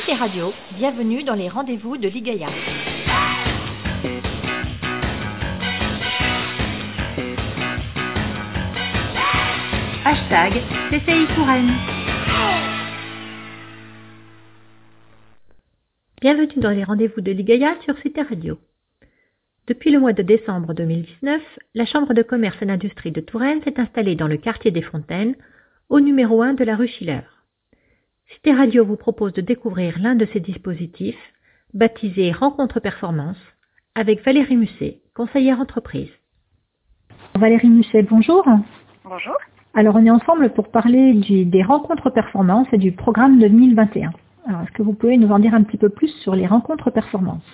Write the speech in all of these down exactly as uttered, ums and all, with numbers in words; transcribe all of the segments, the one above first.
Cité Radio, bienvenue dans les rendez-vous de l'Igaya. Hashtag C C I Touraine. Bienvenue dans les rendez-vous de l'Igaya sur Cité Radio. Depuis le mois de décembre deux mille dix-neuf, la Chambre de commerce et d'industrie de Touraine s'est installée dans le quartier des Fontaines, au numéro un de la rue Schiller. Cité Radio vous propose de découvrir l'un de ces dispositifs, baptisé Rencontre Performance, avec Valérie Musset, conseillère entreprise. Valérie Musset, bonjour. Bonjour. Alors on est ensemble pour parler du, des rencontres performance et du programme deux mille vingt et un. Alors est-ce que vous pouvez nous en dire un petit peu plus sur les rencontres performance?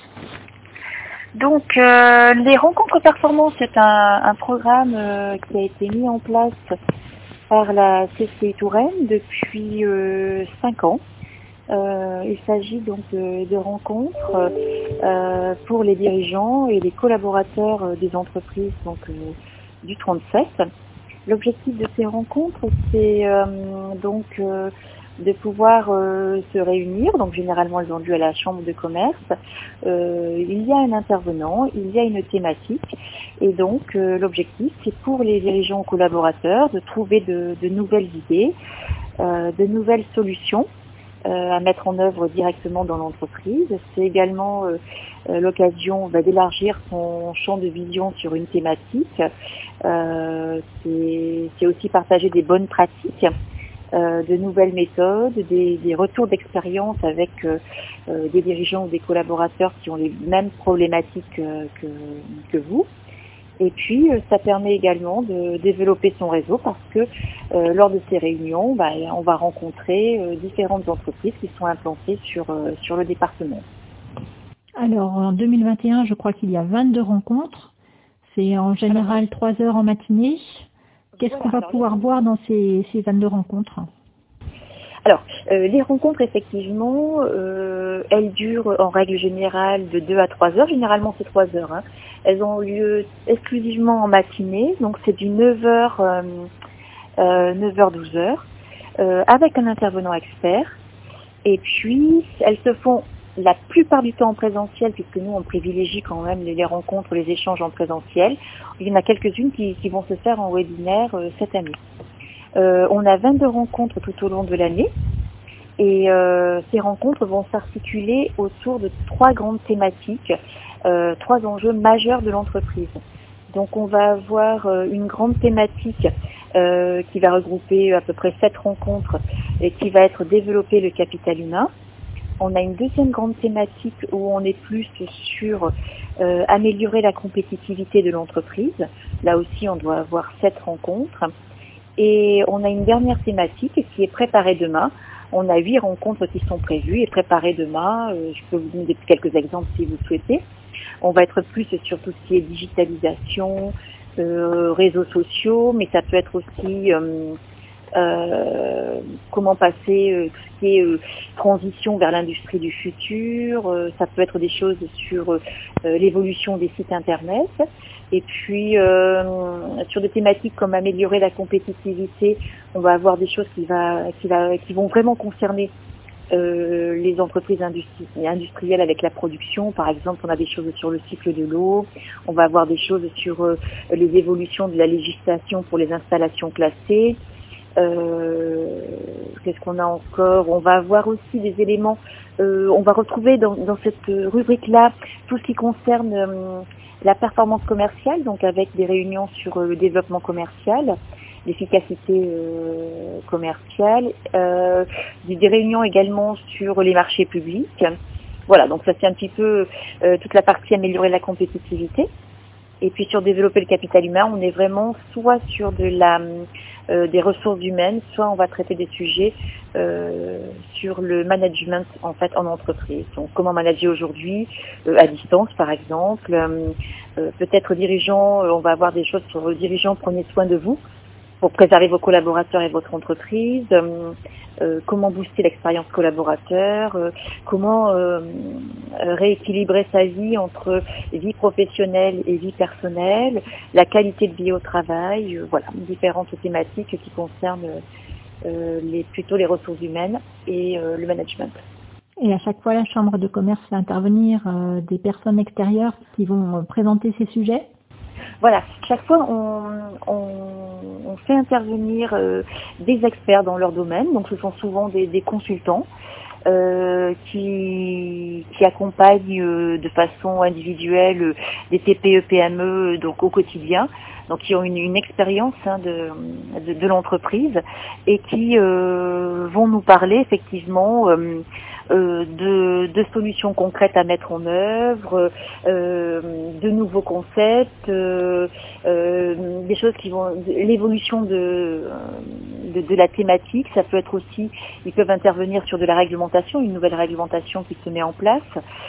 Donc euh, les rencontres performance, c'est un, un programme euh, qui a été mis en place par la C C I Touraine depuis euh, cinq ans. Euh, il s'agit donc de, de rencontres euh, pour les dirigeants et les collaborateurs euh, des entreprises donc euh, du trente-sept. L'objectif de ces rencontres, c'est euh, donc euh, de pouvoir euh, se réunir. Donc généralement, elles ont lieu à la chambre de commerce. Euh, il y a un intervenant, il y a une thématique. Et donc, euh, l'objectif, c'est pour les dirigeants collaborateurs de trouver de, de nouvelles idées, euh, de nouvelles solutions euh, à mettre en œuvre directement dans l'entreprise. C'est également euh, euh, l'occasion bah, d'élargir son champ de vision sur une thématique. Euh, c'est, c'est aussi partager des bonnes pratiques, euh, de nouvelles méthodes, des, des retours d'expérience avec euh, euh, des dirigeants ou des collaborateurs qui ont les mêmes problématiques euh, que, que vous. Et puis, euh, ça permet également de développer son réseau parce que euh, lors de ces réunions, bah, on va rencontrer euh, différentes entreprises qui sont implantées sur, euh, sur le département. Alors, en deux mille vingt et un, je crois qu'il y a vingt-deux rencontres. C'est en général alors, trois heures en matinée. Qu'est-ce voilà, qu'on va alors, pouvoir les... voir dans ces, ces vingt-deux rencontres? Alors, euh, les rencontres, effectivement, euh, elles durent en règle générale de deux à trois heures. Généralement, c'est trois heures. Hein. Elles ont lieu exclusivement en matinée. Donc, c'est du neuf heures, euh, euh, neuf heures douze heures, euh, avec un intervenant expert. Et puis, elles se font la plupart du temps en présentiel, puisque nous, on privilégie quand même les, les rencontres, les échanges en présentiel. Il y en a quelques-unes qui, qui vont se faire en webinaire euh, cette année. Euh, on a vingt-deux rencontres tout au long de l'année. Et euh, ces rencontres vont s'articuler autour de trois grandes thématiques, euh, trois enjeux majeurs de l'entreprise. Donc on va avoir euh, une grande thématique euh, qui va regrouper à peu près sept rencontres et qui va être développer le capital humain. On a une deuxième grande thématique où on est plus sur euh, améliorer la compétitivité de l'entreprise. Là aussi, on doit avoir sept rencontres. Et on a une dernière thématique qui est préparer demain. On a huit rencontres qui sont prévues et préparer demain. Euh, je peux vous donner quelques exemples si vous souhaitez. On va être plus sur tout ce qui est digitalisation, euh, réseaux sociaux, mais ça peut être aussi euh, euh, comment passer euh, tout ce qui est euh, transition vers l'industrie du futur. Euh, ça peut être des choses sur euh, l'évolution des sites internet. Et puis euh, sur des thématiques comme améliorer la compétitivité, on va avoir des choses qui, va, qui, va, qui vont vraiment concerner euh, les entreprises industri- industrielles avec la production. Par exemple, on a des choses sur le cycle de l'eau, on va avoir des choses sur euh, les évolutions de la législation pour les installations classées. Euh, qu'est-ce qu'on a encore? On va avoir aussi des éléments, euh, on va retrouver dans, dans cette rubrique-là tout ce qui concerne euh, la performance commerciale, donc avec des réunions sur euh, le développement commercial, l'efficacité euh, commerciale, euh, des réunions également sur les marchés publics. Voilà, donc ça c'est un petit peu euh, toute la partie améliorer la compétitivité. Et puis sur développer le capital humain, on est vraiment soit sur de la euh, des ressources humaines, soit on va traiter des sujets euh, sur le management en fait en entreprise. Donc comment manager aujourd'hui euh, à distance par exemple. Euh, euh, peut-être dirigeant, euh, on va avoir des choses sur le dirigeant, prenez soin de vous pour préserver vos collaborateurs et votre entreprise. Euh, euh, comment booster l'expérience collaborateur, euh, comment euh, rééquilibrer sa vie entre vie professionnelle et vie personnelle, la qualité de vie au travail, euh, voilà, différentes thématiques qui concernent euh, les, plutôt les ressources humaines et euh, le management. Et à chaque fois, la Chambre de commerce fait intervenir euh, des personnes extérieures qui vont euh, présenter ces sujets? Voilà, chaque fois on, on, on fait intervenir euh, des experts dans leur domaine, donc ce sont souvent des, des consultants euh, qui, qui accompagnent euh, de façon individuelle euh, des T P E P M E donc au quotidien, donc qui ont une, une expérience hein, de, de, de l'entreprise et qui euh, vont nous parler effectivement euh, euh, de, de solutions concrètes à mettre en œuvre, euh, de nouveaux concepts, euh, euh, des choses qui vont, l'évolution de, de, de la thématique. Ça peut être aussi, ils peuvent intervenir sur de la réglementation, une nouvelle réglementation qui se met en place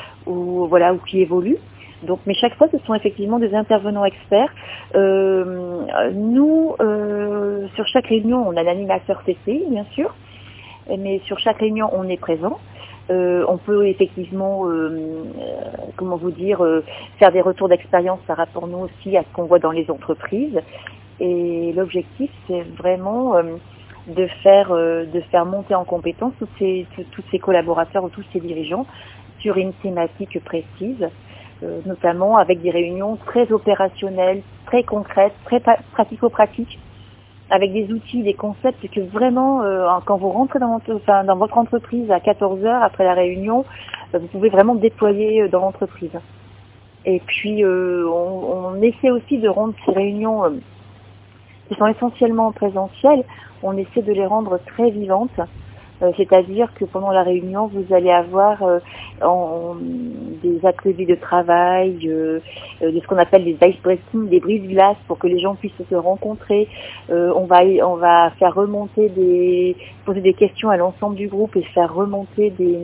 ou voilà ou qui évolue. Donc, mais chaque fois, ce sont effectivement des intervenants experts. Euh, nous, euh, sur chaque réunion, on a l'animateur C C I, bien sûr, mais sur chaque réunion, on est présent. Euh, on peut effectivement, euh, euh, comment vous dire, euh, faire des retours d'expérience par rapport nous aussi à ce qu'on voit dans les entreprises. Et l'objectif, c'est vraiment euh, de faire euh, de faire monter en compétence tous ces tous ces collaborateurs ou tous ces dirigeants sur une thématique précise, euh, notamment avec des réunions très opérationnelles, très concrètes, très pratico-pratiques, avec des outils, des concepts que vraiment, euh, quand vous rentrez dans votre, enfin, dans votre entreprise à quatorze heures après la réunion, euh, vous pouvez vraiment déployer dans l'entreprise. Et puis, euh, on, on essaie aussi de rendre ces réunions euh, qui sont essentiellement présentielles, on essaie de les rendre très vivantes. Euh, c'est-à-dire que pendant la réunion, vous allez avoir euh, en, des ateliers de travail, euh, euh, de ce qu'on appelle des ice breaking, des brise-glaces pour que les gens puissent se rencontrer. Euh, on va on va faire remonter des poser des questions à l'ensemble du groupe et faire remonter des,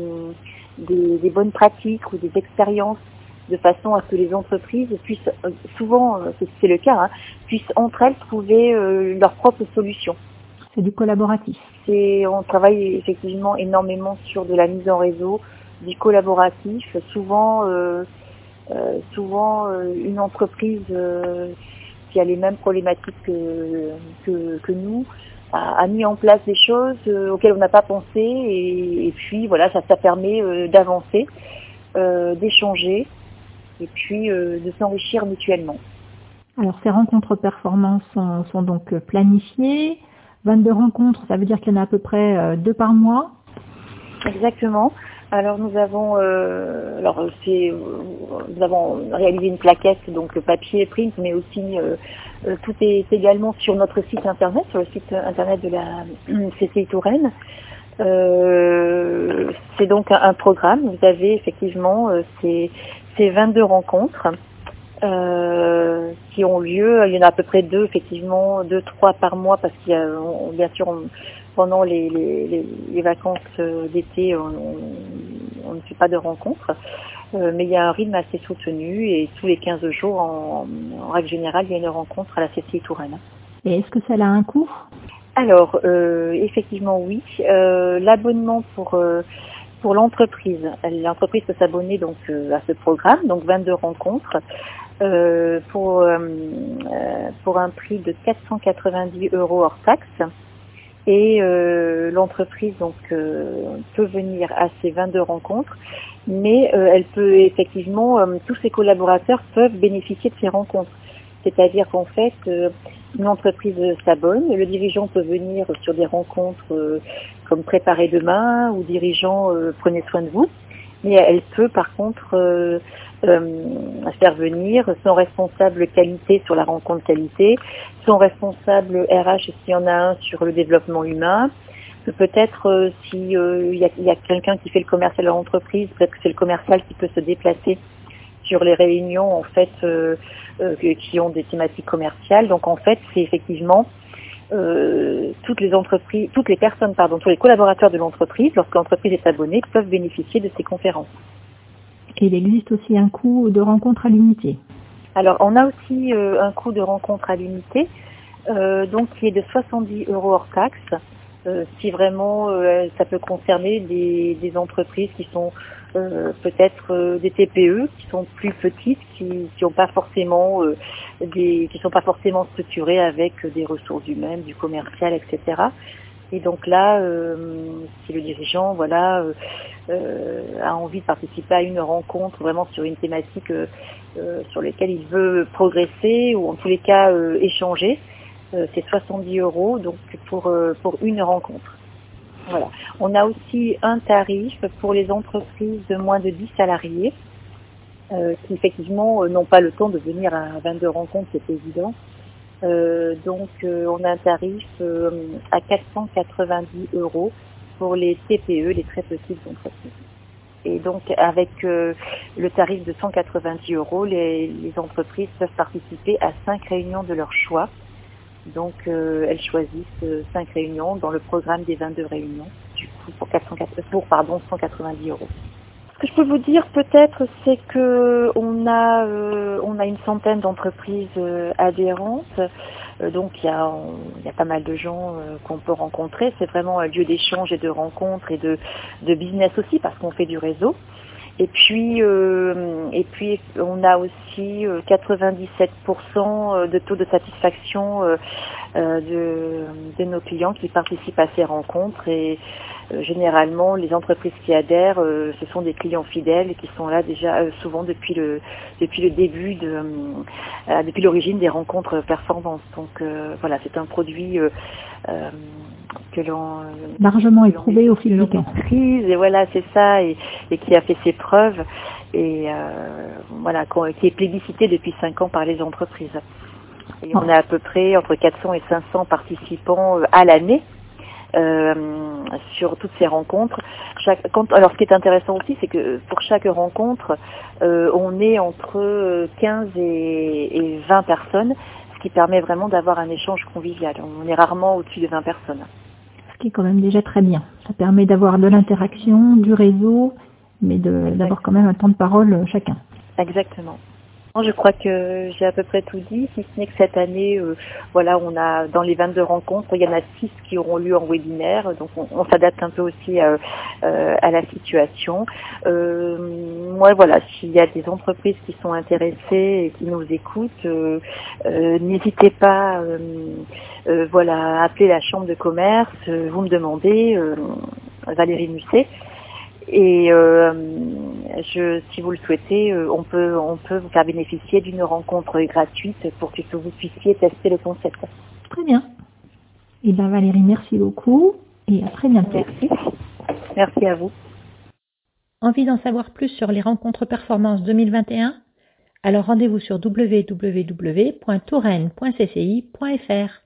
des, des bonnes pratiques ou des expériences de façon à ce que les entreprises puissent, euh, souvent euh, c'est, c'est le cas, hein, puissent entre elles trouver euh, leurs propres solutions. C'est du collaboratif. C'est, on travaille effectivement énormément sur de la mise en réseau, du collaboratif. Souvent, euh, euh, souvent euh, une entreprise euh, qui a les mêmes problématiques que, que, que nous a, a mis en place des choses euh, auxquelles on n'a pas pensé et, et puis voilà, ça, ça permet euh, d'avancer, euh, d'échanger et puis euh, de s'enrichir mutuellement. Alors ces rencontres performances sont, sont donc planifiées. vingt-deux rencontres, ça veut dire qu'il y en a à peu près euh, deux par mois. Exactement. Alors nous avons, euh, alors c'est, nous avons réalisé une plaquette, donc papier et print, mais aussi euh, euh, tout est également sur notre site internet, sur le site internet de la C C I Touraine. Euh, c'est donc un, un programme. Vous avez effectivement euh, ces, ces vingt-deux rencontres euh, qui ont lieu. Il y en a à peu près deux, effectivement, deux, trois par mois, parce qu'il y a, on, bien sûr, on, pendant les, les, les, les vacances d'été, on, on, on ne fait pas de rencontres. Euh, mais il y a un rythme assez soutenu et tous les quinze jours, en, en règle générale, il y a une rencontre à la C C I Touraine. Et est-ce que ça a un coût ? Alors, euh, effectivement, oui. Euh, l'abonnement pour euh, pour l'entreprise, l'entreprise peut s'abonner donc euh, à ce programme, donc vingt-deux rencontres, euh, pour euh, pour un prix de quatre cent quatre-vingt-dix euros hors taxe. Et euh, l'entreprise donc euh, peut venir à ces vingt-deux rencontres, mais euh, elle peut effectivement, euh, tous ses collaborateurs peuvent bénéficier de ces rencontres. C'est-à-dire qu'en fait, euh, une entreprise s'abonne, le dirigeant peut venir sur des rencontres euh, comme Préparer demain ou dirigeant euh, Prenez soin de vous, mais elle peut par contre euh, euh, faire venir son responsable qualité sur la rencontre qualité, son responsable R H s'il y en a un sur le développement humain, peut-être euh, si il euh, y, a, y a quelqu'un qui fait le commercial à l'entreprise, peut-être que c'est le commercial qui peut se déplacer sur les réunions en fait euh, euh, qui ont des thématiques commerciales. Donc en fait, c'est effectivement euh, toutes les entreprises, toutes les personnes, pardon, tous les collaborateurs de l'entreprise, lorsque l'entreprise est abonnée, peuvent bénéficier de ces conférences. Et il existe aussi un coût de rencontre à l'unité. Alors on a aussi euh, un coût de rencontre à l'unité, euh, donc qui est de soixante-dix euros hors taxe. Euh, si vraiment euh, ça peut concerner des, des entreprises qui sont euh, peut-être euh, des T P E, qui sont plus petites, qui qui ont pas forcément euh, des qui sont pas forcément structurées avec des ressources humaines, du commercial, et cetera. Et donc là, euh, si le dirigeant voilà euh, euh, a envie de participer à une rencontre vraiment sur une thématique euh, euh, sur laquelle il veut progresser ou en tous les cas euh, échanger, euh, c'est soixante-dix euros donc pour, euh, pour une rencontre. Voilà. On a aussi un tarif pour les entreprises de moins de dix salariés euh, qui effectivement euh, n'ont pas le temps de venir à vingt-deux rencontres, c'est évident. Euh, donc euh, on a un tarif euh, à quatre cent quatre-vingt-dix euros pour les T P E, les très petites entreprises. Et donc avec euh, le tarif de cent quatre-vingt-dix euros, les, les entreprises peuvent participer à cinq réunions de leur choix. Donc euh, elles choisissent euh, cinq réunions dans le programme des vingt-deux réunions, du coup pour, quatre cent quatre, pour pardon, cent quatre-vingt-dix euros. Ce que je peux vous dire peut-être, c'est que on a euh, on a une centaine d'entreprises euh, adhérentes, euh, donc il y a il y a pas mal de gens euh, qu'on peut rencontrer. C'est vraiment un lieu d'échange et de rencontres et de de business aussi parce qu'on fait du réseau. Et puis euh, et puis on a aussi euh, quatre-vingt-dix-sept pour cent de taux de satisfaction euh, euh, de, de nos clients qui participent à ces rencontres et euh, généralement les entreprises qui adhèrent euh, ce sont des clients fidèles et qui sont là déjà euh, souvent depuis le depuis le début de euh, depuis l'origine des rencontres performantes. Donc euh, voilà, c'est un produit euh, euh, que l'on largement éprouvé au fil du temps. Et voilà, c'est ça, et, et qui a fait ses preuves et euh, voilà, qui est plébiscité depuis cinq ans par les entreprises. Et on a à peu près entre quatre cents et cinq cents participants à l'année euh, sur toutes ces rencontres. Chaque, quand, alors ce qui est intéressant aussi, c'est que pour chaque rencontre, euh, on est entre quinze et, et vingt personnes, ce qui permet vraiment d'avoir un échange convivial. On est rarement au-dessus de vingt personnes. Ce qui est quand même déjà très bien. Ça permet d'avoir de l'interaction, du réseau, mais de, d'avoir quand même un temps de parole chacun. Exactement. Je crois que j'ai à peu près tout dit, si ce n'est que cette année, euh, voilà, on a dans les vingt-deux rencontres, il y en a six qui auront lieu en webinaire, donc on, on s'adapte un peu aussi à, euh, à la situation. Euh, moi, voilà, s'il y a des entreprises qui sont intéressées et qui nous écoutent, euh, euh, n'hésitez pas, euh, euh, voilà, à appeler la chambre de commerce. Euh, vous me demandez, euh, Valérie Musset. Et euh, je, si vous le souhaitez, euh, on peut on peut vous faire bénéficier d'une rencontre gratuite pour que vous puissiez tester le concept. Très bien. Et bien Valérie, merci beaucoup et à très bientôt. Merci. Merci à vous. Envie d'en savoir plus sur les rencontres performance deux mille vingt et un? Alors rendez-vous sur w w w point touraine point c c i point f r.